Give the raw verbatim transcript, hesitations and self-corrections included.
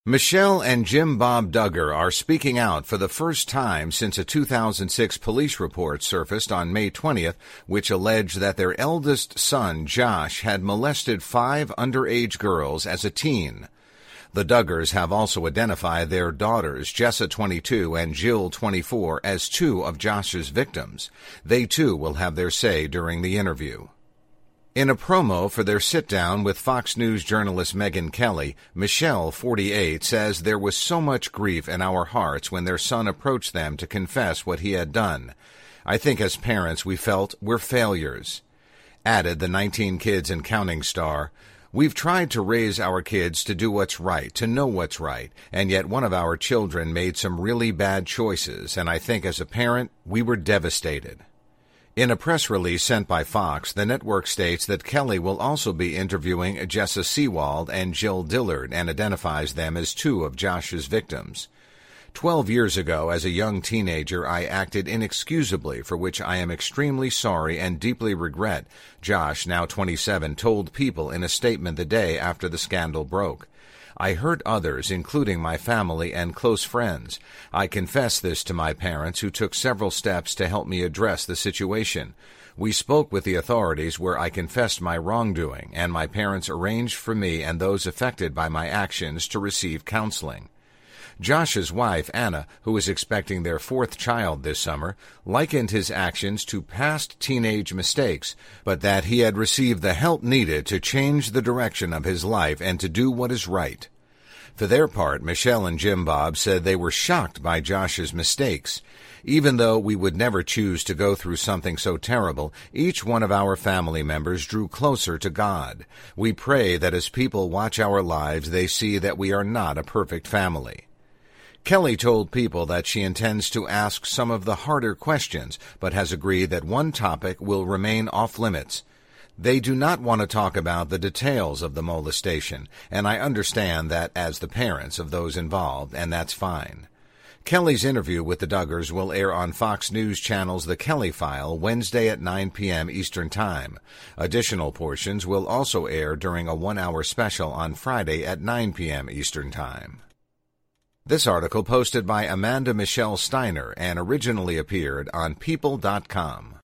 Michelle and Jim Bob Duggar are speaking out for the first time since a two thousand six police report surfaced on May twentieth, which alleged that their eldest son, Josh, had molested five underage girls as a teen. The Duggars have also identified their daughters, Jessa, twenty-two, and Jill, twenty-four, as two of Josh's victims. They, too, will have their say during the interview. In a promo for their sit-down with Fox News journalist Megyn Kelly, Michelle, forty-eight, says there was so much grief in our hearts when their son approached them to confess what he had done. I think as parents we felt we're failures. Added the nineteen kids and counting star, we've tried to raise our kids to do what's right, to know what's right, and yet one of our children made some really bad choices, and I think as a parent we were devastated. In a press release sent by Fox, the network states that Kelly will also be interviewing Jessa Seawald and Jill Dillard and identifies them as two of Josh's victims. Twelve years ago, as a young teenager, I acted inexcusably, for which I am extremely sorry and deeply regret, Josh, now twenty-seven, told People in a statement the day after the scandal broke. I hurt others, including my family and close friends. I confess this to my parents, who took several steps to help me address the situation. We spoke with the authorities where I confessed my wrongdoing, and my parents arranged for me and those affected by my actions to receive counseling. Josh's wife, Anna, who is expecting their fourth child this summer, likened his actions to past teenage mistakes, but that he had received the help needed to change the direction of his life and to do what is right. For their part, Michelle and Jim Bob said they were shocked by Josh's mistakes. Even though we would never choose to go through something so terrible, each one of our family members drew closer to God. We pray that as people watch our lives, they see that we are not a perfect family. Kelly told People that she intends to ask some of the harder questions, but has agreed that one topic will remain off-limits. They do not want to talk about the details of the molestation, and I understand that as the parents of those involved, and that's fine. Kelly's interview with the Duggars will air on Fox News Channel's The Kelly File Wednesday at nine p.m. Eastern Time. Additional portions will also air during a one-hour special on Friday at nine p.m. Eastern Time. This article posted by Amanda Michelle Steiner and originally appeared on People dot com.